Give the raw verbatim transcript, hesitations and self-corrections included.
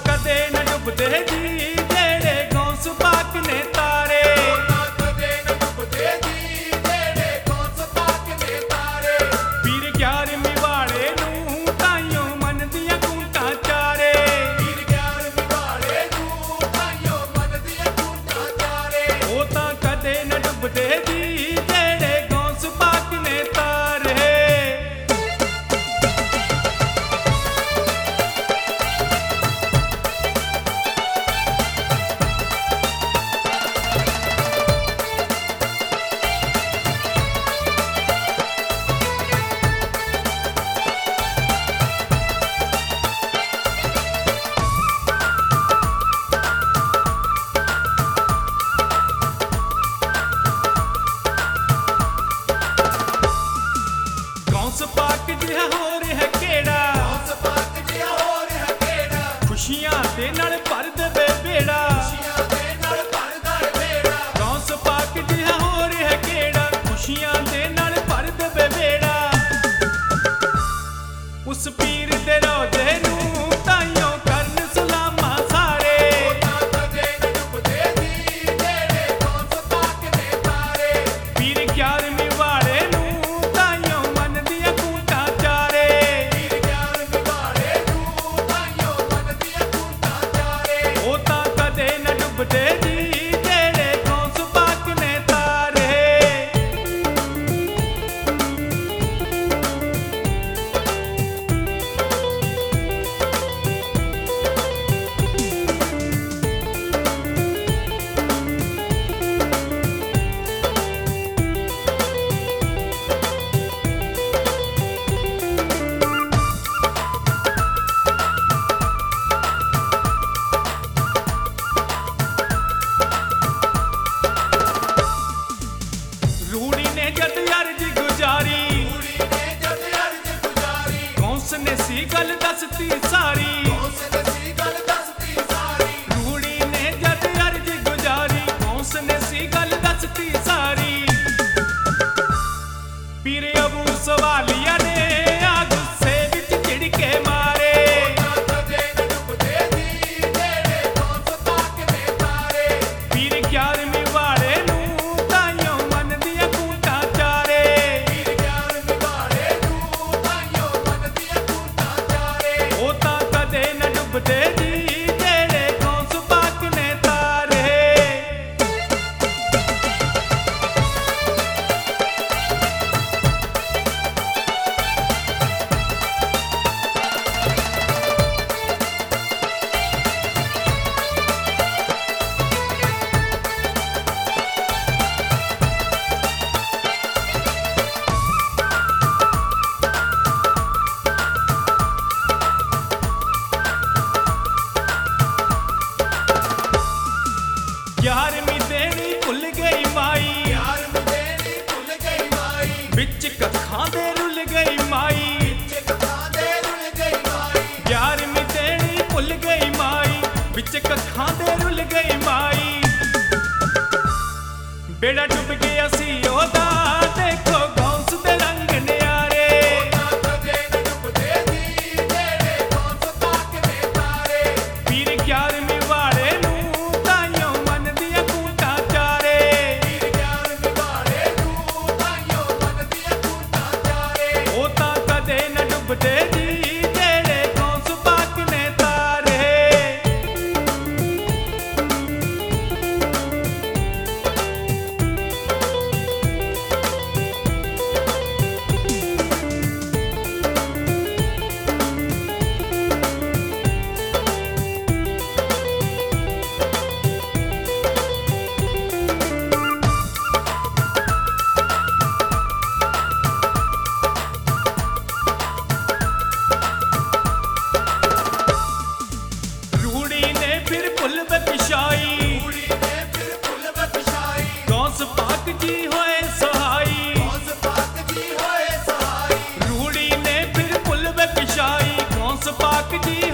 कदे न डुबदे जी जेड़े गौस पाक ने तारे। कदे न डुबदे जी जेड़े गौस पाक ने तारे। पीर ग्यारहवीं वाले नूं ताइयों मन दियां कूंटां चारे। पीर ग्यारहवीं वाले नूं ताइयों मन दियां कूंटां चारे। ओ तां कदे न डुबदे जी जेड़े गौस पाक ने तारे। गौस पाक जिहा होर है केड़ा, गौस पाक जिहा होर है केड़ा। खुशियां दे नाल भर देवे बेड़ा। खुशियां दे नाल भरदा है बेड़ा। गौस पाक जिहा होर है केड़ा, खुशियां दे नाल भर देवे बेड़ा। उस पीर दे रोजे नूं ताइयों करन सलामां सारे। कदे न डुबदे जी जेड़े गौस पाक ने तारे। पीर ग्यारहवीं वाले नूं ताइयों मन दियां कूंटां चारे। पीर ग्यारहवीं वाले नूं ताइयों मन दियां कूंटां चारे। ओ तां कदे न डुबदे जी जेड़े गौस पाक ने तारे। रूड़ी ने जद अर्ज गुजारी, कुड़ी ने जद अर्ज गुजारी। गौस ने सी गल दसती सारी। गौस ने सी गल दसती सारी। रूड़ी ने जद अर्ज गुजारी, गौस ने सी गल दसती सारी। पीर अबू सवालिया ने आ गुस्से विच झिड़के मारे। कदे न डुबदे जी जेड़े गौस पाक ने तारे। पीर ग्यारहवीं वाले नूं ताइयों मन दियां कूंटां चारे। पीर ग्यारहवीं वाले नूं ताइयों मन दियां कूंटां चारे। ओ तां कदे न डुबदे जी जेड़े गौस पाक ने तारे। ग्यारहवीं देनी भुल गई माई, ग्यारहवीं देनी भुल गई माई। बिच कखां दे रुल गई माई। कखां दे रुल गई माई। ग्यारहवीं देनी भुल गई माई, बिच कखां दे रुल गई माई। बेड़ा डुब गया सी ओदा देखो गौस दे रंग न्यारे। कदे न डुबदे जी जेड़े गौस पाक ने तारे। पीर ग्यारहवीं वाले नूं ताइयों मन दियां कूंटां चारे। पीर ग्यारहवीं वाले नूं ताइयों मन दियां कूंटां चारे। ओ तां कदे न डुबदे जी जेड़े गौस पाक ने तारे। रूड़ी ने फिर पुल पे पिछाई, कुड़ी ने फिर फुल बख्शाई। गौस पाक जी होए सहाई। गौस पाक जी होए सहाई। रूड़ी ने फिर पुल पे पिछाई, गौस पाक जी